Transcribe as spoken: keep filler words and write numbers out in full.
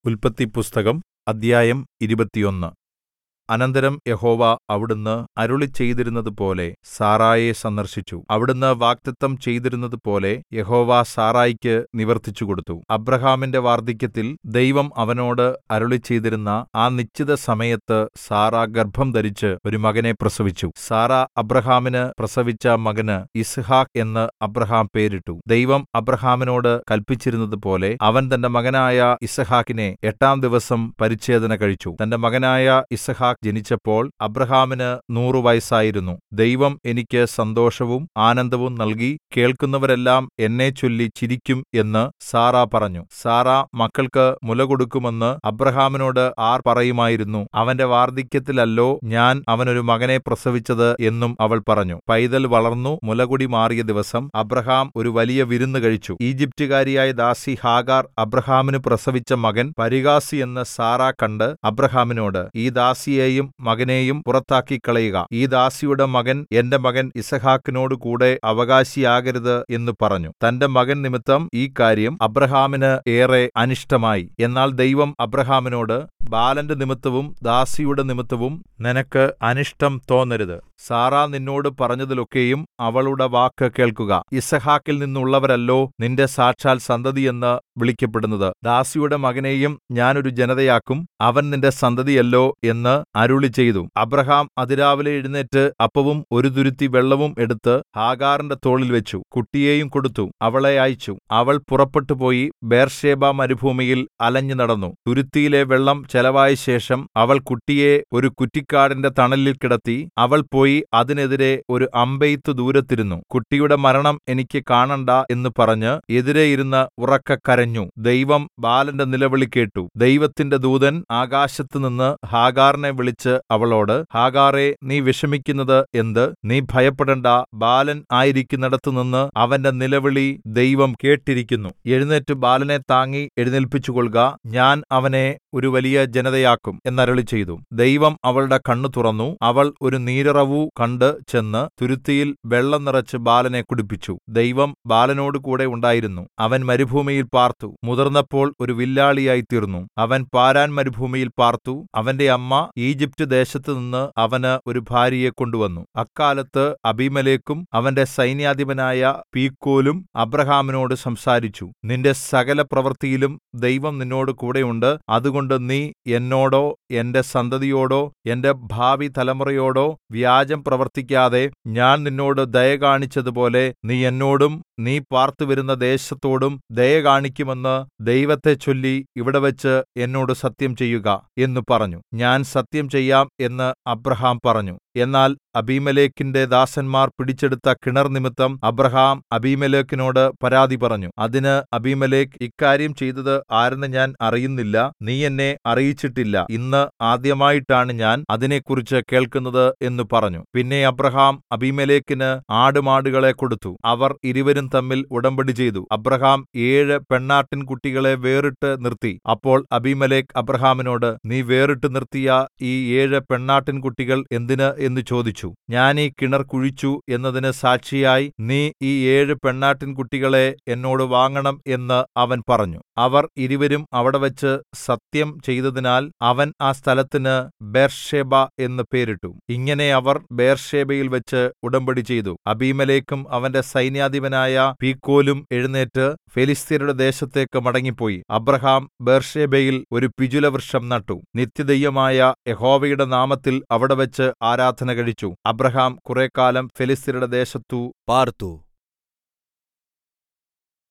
ഉല്പത്തിപ്പുസ്തകം അദ്ധ്യായം ഇരുപത്തൊന്ന്. അനന്തരം യഹോവ അവിടുന്ന് അരുളിച്ചെയ്തിരുന്നതുപോലെ സാറായെ സന്ദർശിച്ചു. അവിടുന്ന് വാഗ്ദത്തം ചെയ്തിരുന്നതുപോലെ യഹോവ സാറായ്ക്ക് നിവർത്തിച്ചുകൊടുത്തു. അബ്രാഹാമിന്റെ വാർദ്ധക്യത്തിൽ ദൈവം അവനോട് അരുളിച്ചെയ്തിരുന്ന ആ നിശ്ചിത സമയത്ത് സാറാ ഗർഭംധരിച്ച് ഒരു മകനെ പ്രസവിച്ചു. സാറാ അബ്രാഹാമിന് പ്രസവിച്ച മകന് യിസ്ഹാക്ക് എന്ന് അബ്രാഹാം പേരിട്ടു. ദൈവം അബ്രാഹാമിനോട് കല്പിച്ചിരുന്നതുപോലെ അവൻ തന്റെ മകനായ യിസ്ഹാക്കിനെ എട്ടാം ദിവസം പരിച്ഛേദന കഴിച്ചു. തന്റെ മകനായ യിസ്ഹാക്ക് ജനിച്ചപ്പോൾ അബ്രാഹാമിന് നൂറു വയസ്സായിരുന്നു. ദൈവം എനിക്ക് സന്തോഷവും ആനന്ദവും നൽകി, കേൾക്കുന്നവരെല്ലാം എന്നെച്ചൊല്ലി ചിരിക്കും എന്ന് സാറാ പറഞ്ഞു. സാറാ മക്കൾക്ക് മുലകൊടുക്കുമെന്ന് അബ്രാഹാമിനോട് ആർ പറയുമായിരുന്നു? അവന്റെ വാർദ്ധക്യത്തിലല്ലോ ഞാൻ അവനൊരു മകനെ പ്രസവിച്ചത് എന്നും അവൾ പറഞ്ഞു. പൈതൽ വളർന്നു മുലകുടി മാറിയ ദിവസം അബ്രാഹാം ഒരു വലിയ വിരുന്ന് കഴിച്ചു. ഈജിപ്റ്റുകാരിയായ ദാസി ഹാഗാർ അബ്രാഹാമിന് പ്രസവിച്ച മകൻ പരിഹാസി എന്ന് സാറാ കണ്ട് അബ്രാഹാമിനോട്, ഈ ദാസിയെയും മകനെയും പുറത്താക്കിക്കളയുക. ഈ ദാസിയുടെ മകൻ എന്റെ മകൻ യിസ്ഹാക്കിനോട് കൂടെ അവകാശിയാകരുത് എന്ന് പറഞ്ഞു. തന്റെ മകൻ നിമിത്തം ഈ കാര്യം അബ്രാഹാമിന് ഏറെ അനിഷ്ടമായി. എന്നാൽ ദൈവം അബ്രാഹാമിനോട്, ബാലന്റെ നിമിത്തവും ദാസിയുടെ നിമിത്തവും നിനക്ക് അനിഷ്ടം തോന്നരുത്. സാറാ നിന്നോട് പറഞ്ഞതിലൊക്കെയും അവളുടെ വാക്ക് കേൾക്കുക. യിസ്ഹാക്കിൽ നിന്നുള്ളവരല്ലോ നിന്റെ സാക്ഷാൽ സന്തതിയെന്ന് വിളിക്കപ്പെടുന്നത്. ദാസിയുടെ മകനെയും ഞാൻ ഒരു ജനതയാക്കും, അവൻ നിന്റെ സന്തതിയല്ലോ എന്ന് അരുളിച്ചെയ്തു. അബ്രാഹാം അതിരാവിലെ എഴുന്നേറ്റ് അപ്പവും ഒരു തുരുത്തി വെള്ളവും എടുത്ത് ഹാഗാറിന്റെ തോളിൽ വെച്ചു. കുട്ടിയെയും കൊടുത്തു. അവളെ അയച്ചു. അവൾ പുറപ്പെട്ടുപോയി ബേർശേബ മരുഭൂമിയിൽ അലഞ്ഞു നടന്നു. തുരുത്തിയിലെ വെള്ളം ചെലവായ ശേഷം അവൾ കുട്ടിയെ ഒരു കുറ്റിക്കാടിന്റെ തണലിൽ കിടത്തി. അവൾ പോയി അതിനെതിരെ ഒരു അമ്പെയ്ത്ത് ദൂരത്തിരുന്നു. കുട്ടിയുടെ മരണം എനിക്ക് കാണണ്ട എന്ന് പറഞ്ഞ് എതിരെ ഇരുന്ന് ഉറക്കെ കരഞ്ഞു. ദൈവം ബാലന്റെ നിലവിളി കേട്ടു. ദൈവത്തിന്റെ ദൂതൻ ആകാശത്തുനിന്ന് ഹാഗാറിനെ വിളിച്ച് അവളോട്, ഹാഗാറേ, നീ വിഷമിക്കുന്നത് എന്ത്? നീ ഭയപ്പെടണ്ട. ബാലൻ ആയിരിക്കുന്നിടത്തുനിന്ന് അവന്റെ നിലവിളി ദൈവം കേട്ടിരിക്കുന്നു. എഴുന്നേറ്റ് ബാലനെ താങ്ങി എഴുന്നേൽപ്പിച്ചുകൊള്ളുക. ഞാൻ അവനെ ഒരു വലിയ ജനതയാക്കും എന്നരുളിച്ചെയ്തു. ദൈവം അവളുടെ കണ്ണ് തുറന്നു. അവൾ ഒരു നീരുറവു കണ്ട് ചെന്ന് തുരുത്തിയിൽ വെള്ളം നിറച്ച് ബാലനെ കുടിപ്പിച്ചു. ദൈവം ബാലനോട് കൂടെ ഉണ്ടായിരുന്നു. അവൻ മരുഭൂമിയിൽ പാർത്തു. മുതിർന്നപ്പോൾ ഒരു വില്ലാളിയായി തീർന്നു. അവൻ പാരാൻ മരുഭൂമിയിൽ പാർത്തു. അവന്റെ അമ്മ ഈജിപ്റ്റ് ദേശത്തുനിന്ന് അവന് ഒരു ഭാര്യയെ കൊണ്ടുവന്നു. അക്കാലത്ത് അബീമേലെക്കും അവന്റെ സൈന്യാധിപനായ പീക്കോലും അബ്രാഹാമിനോട് സംസാരിച്ചു. നിന്റെ സകല പ്രവൃത്തിയിലും ദൈവം നിന്നോട് കൂടെയുണ്ട്. അതുകൊണ്ട് നീ എന്നോടോ എന്റെ സന്തതിയോടോ എന്റെ ഭാവി തലമുറയോടോ വ്യാജം പ്രവർത്തിക്കാതെ ഞാൻ നിന്നോട് ദയ കാണിച്ചതുപോലെ നീ എന്നോടും നീ പാർത്തുവരുന്ന ദേശത്തോടും ദയ കാണിക്കുമെന്ന് ദൈവത്തെ ചൊല്ലി ഇവിടെവെച്ച് എന്നോട് സത്യം ചെയ്യുക എന്ന് പറഞ്ഞു. ഞാൻ സത്യം ചെയ്യാം എന്ന് അബ്രാഹാം പറഞ്ഞു. എന്നാൽ അബീമേലെക്കിന്റെ ദാസന്മാർ പിടിച്ചെടുത്ത കിണർ നിമിത്തം അബ്രാഹാം അബീമേലെക്കിനോട് പരാതി പറഞ്ഞു. അതിന് അബീമേലെക്ക്, ഇക്കാര്യം ചെയ്തത് ആരെന്ന് ഞാൻ അറിയുന്നില്ല. നീ എന്നെ അറിയിച്ചിട്ടില്ല. ഇന്ന് ആദ്യമായിട്ടാണ് ഞാൻ അതിനെക്കുറിച്ച് കേൾക്കുന്നത് എന്ന് പറഞ്ഞു. പിന്നെ അബ്രാഹാം അബീമേലെക്കിന് ആടുമാടുകളെ കൊടുത്തു. അവർ ഇരുവരും തമ്മിൽ ഉടമ്പടി ചെയ്തു. അബ്രാഹാം ഏഴ് പെണ്ണാട്ടിൻ കുട്ടികളെ വേറിട്ട് നിർത്തി. അപ്പോൾ അബീമേലെക്ക് അബ്രാഹാമിനോട്, നീ വേറിട്ട് നിർത്തിയ ഈ ഏഴ് പെണ്ണാട്ടിൻ കുട്ടികൾ എന്തിന് എന്ന് ചോദിച്ചു. ഞാൻ ഈ കിണർ കുഴിച്ചു എന്നതിന് സാക്ഷിയായി നീ ഈ ഏഴ് പെണ്ണാട്ടിൻ കുട്ടികളെ എന്നോട് വാങ്ങണം എന്ന് അവൻ പറഞ്ഞു. അവർ ഇരുവരും അവിടെ വച്ച് സത്യം ചെയ്തതിനാൽ അവൻ ആ സ്ഥലത്തിന് ബേർശേബ എന്ന് പേരിട്ടു. ഇങ്ങനെ അവർ ബേർശേബയിൽ വെച്ച് ഉടമ്പടി ചെയ്തു. അബീമേലെക്കും അവന്റെ സൈന്യാധിപനായ പീക്കോലും എഴുന്നേറ്റ് ഫെലിസ്ത്യരുടെ ദേശത്തേക്ക് മടങ്ങിപ്പോയി. അബ്രാഹാം ബേർശേബയിൽ ഒരു പിചുലവൃക്ഷം നട്ടു. നിത്യദൈവമായ യഹോവയുടെ നാമത്തിൽ അവിടെ വെച്ച് ആരാധന കഴിച്ചു. അബ്രാഹാം കുറെക്കാലം ഫെലിസ്ത്യരുടെ ദേശത്തു പാർത്തു.